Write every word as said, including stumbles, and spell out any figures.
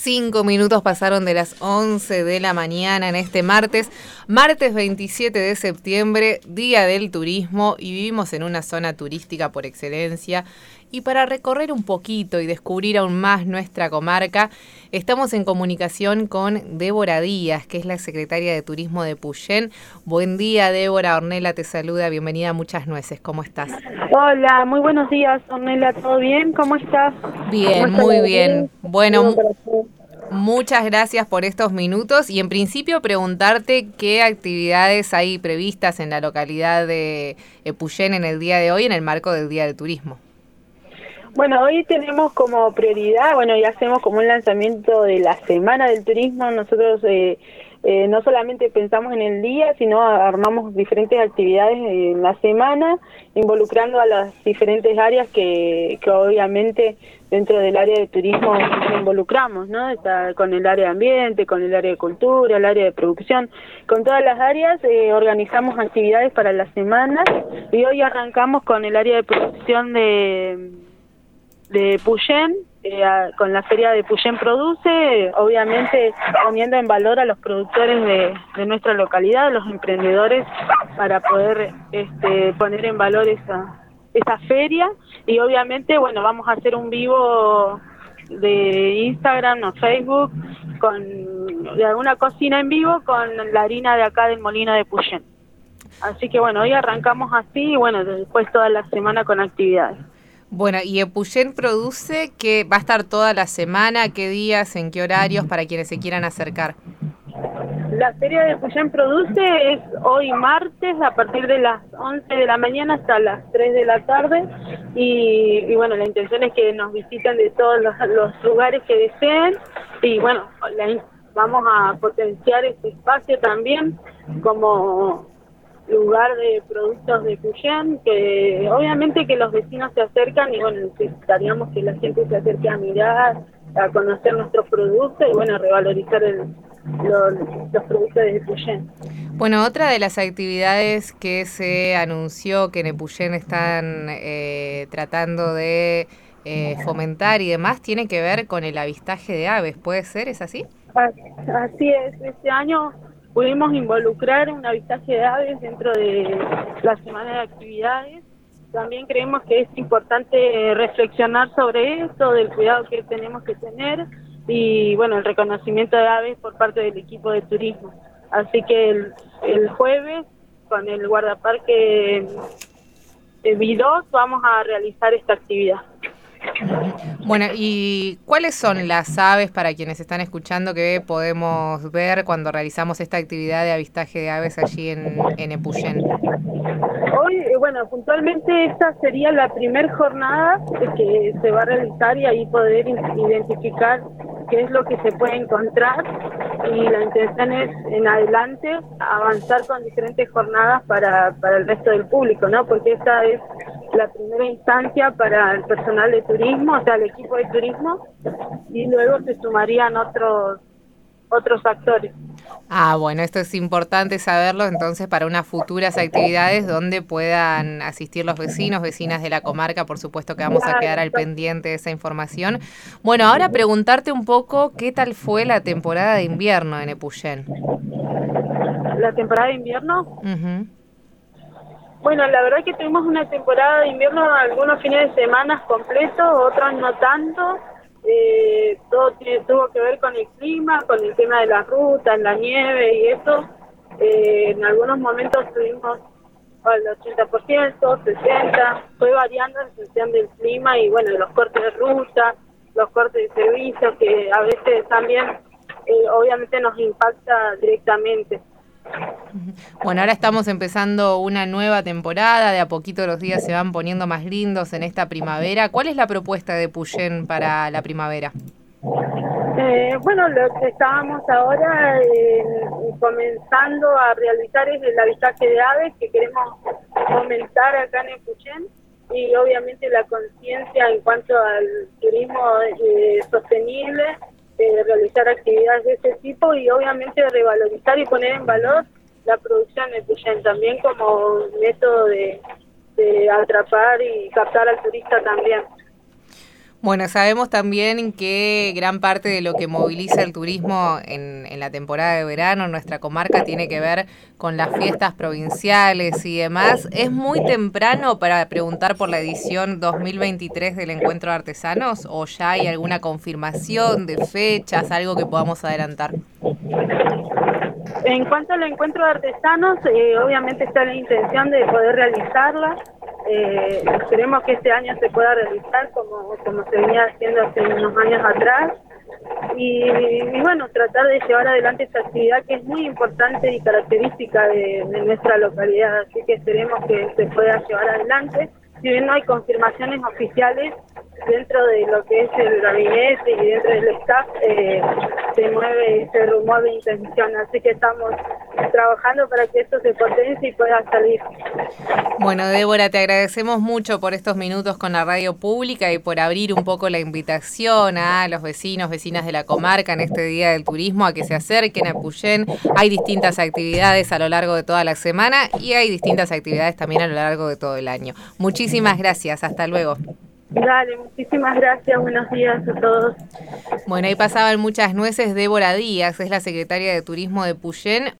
Cinco minutos pasaron de las once de la mañana en este martes, martes veintisiete de septiembre, Día del Turismo, y vivimos en una zona turística por excelencia. Y para recorrer un poquito y descubrir aún más nuestra comarca, estamos en comunicación con Débora Díaz, que es la secretaria de Turismo de Epuyén. Buen día, Débora. Ornella te saluda. Bienvenida a Muchas Nueces. ¿Cómo estás? Hola, muy buenos días, Ornella. ¿Todo bien? ¿Cómo estás? Bien, ¿Cómo muy bien. Bueno, muchas gracias por estos minutos y en principio preguntarte qué actividades hay previstas en la localidad de Epuyén en el día de hoy en el marco del Día del Turismo. Bueno, hoy tenemos como prioridad, bueno, y hacemos como un lanzamiento de la Semana del Turismo. Nosotros eh, eh, no solamente pensamos en el día, sino armamos diferentes actividades en la semana, involucrando a las diferentes áreas que, que obviamente dentro del área de turismo nos involucramos, ¿no? Está con el área de ambiente, con el área de cultura, el área de producción, con todas las áreas eh, organizamos actividades para la semana y hoy arrancamos con el área de producción de... de Epuyén, eh, a, con la feria de Epuyén Produce, eh, obviamente poniendo en valor a los productores de, de nuestra localidad, los emprendedores, para poder este, poner en valor esa esa feria. Y obviamente, bueno, vamos a hacer un vivo de Instagram o Facebook con de alguna cocina en vivo con la harina de acá del molino de Epuyén. Así que bueno, hoy arrancamos así y bueno, después toda la semana con actividades. Bueno, y Epuyén Produce, que va a estar toda la semana, ¿qué días, en qué horarios para quienes se quieran acercar? La feria de Epuyén Produce es hoy martes a partir de las once de la mañana hasta las tres de la tarde y, y bueno, la intención es que nos visiten de todos los, los lugares que deseen y bueno, la, vamos a potenciar este espacio también como lugar de productos de Epuyén, que obviamente que los vecinos se acercan y bueno, necesitaríamos que la gente se acerque a mirar, a conocer nuestros productos y bueno, revalorizar el, los, los productos de Epuyén. Bueno, otra de las actividades que se anunció que en Epuyén están eh, tratando de eh, fomentar y demás tiene que ver con el avistaje de aves, ¿puede ser? ¿Es así? Así es, este año pudimos involucrar un avistaje de aves dentro de la semana de actividades. También creemos que es importante reflexionar sobre esto, del cuidado que tenemos que tener y bueno, el reconocimiento de aves por parte del equipo de turismo. Así que el, el jueves con el guardaparque de Vidós vamos a realizar esta actividad. Bueno, ¿y cuáles son las aves para quienes están escuchando que podemos ver cuando realizamos esta actividad de avistaje de aves allí en, en Epuyén? Hoy, bueno, puntualmente esta sería la primer jornada que se va a realizar y ahí poder identificar qué es lo que se puede encontrar y la intención es en adelante avanzar con diferentes jornadas para, para el resto del público, ¿no? Porque esta es la primera instancia para el personal de turismo, o sea, el equipo de turismo, y luego se sumarían otros otros actores. Ah, bueno, esto es importante saberlo entonces para unas futuras actividades donde puedan asistir los vecinos, vecinas de la comarca, por supuesto que vamos a quedar al pendiente de esa información. Bueno, ahora preguntarte un poco qué tal fue la temporada de invierno en Epuyén. ¿La temporada de invierno? Uh-huh. Bueno, la verdad que tuvimos una temporada de invierno, algunos fines de semana completos, otros no tanto. Eh, todo tiene, tuvo que ver con el clima, con el tema de las rutas, la nieve y eso. Eh, en algunos momentos tuvimos al ochenta por ciento, sesenta por ciento, fue variando en función del clima y bueno, los cortes de ruta, los cortes de servicios que a veces también eh, obviamente nos impacta directamente. Bueno, ahora estamos empezando una nueva temporada, de a poquito los días se van poniendo más lindos en esta primavera. ¿Cuál es la propuesta de Epuyén para la primavera? Eh, bueno, lo que estábamos ahora eh, comenzando a realizar es el avistaje de aves que queremos fomentar acá en Epuyén y obviamente la conciencia en cuanto al turismo eh, sostenible, eh, realizar actividades de ese tipo y obviamente revalorizar y poner en valor la producción de Epuyén también como método de, de atrapar y captar al turista también. Bueno, sabemos también que gran parte de lo que moviliza el turismo en, en la temporada de verano en nuestra comarca tiene que ver con las fiestas provinciales y demás. ¿Es muy temprano para preguntar por la edición dos mil veintitrés del Encuentro de Artesanos o ya hay alguna confirmación de fechas, algo que podamos adelantar? En cuanto al Encuentro de Artesanos, eh, obviamente está la intención de poder realizarla. Eh, esperemos que este año se pueda realizar como, como se venía haciendo hace unos años atrás y, y bueno, tratar de llevar adelante esta actividad que es muy importante y característica de, de nuestra localidad, así que esperemos que se pueda llevar adelante. Si bien no hay confirmaciones oficiales dentro de lo que es el gabinete y dentro del staff, eh, se mueve ese rumor de intención, así que estamos trabajando para que esto se potencie y pueda salir. Bueno, Débora, te agradecemos mucho por estos minutos con la radio pública y por abrir un poco la invitación a los vecinos, vecinas de la comarca en este Día del Turismo a que se acerquen a Puyén. Hay distintas actividades a lo largo de toda la semana y hay distintas actividades también a lo largo de todo el año. Muchísimas gracias, hasta luego. Dale, muchísimas gracias, buenos días a todos. Bueno, ahí pasaban muchas nueces. Débora Díaz es la secretaria de Turismo de Puyén.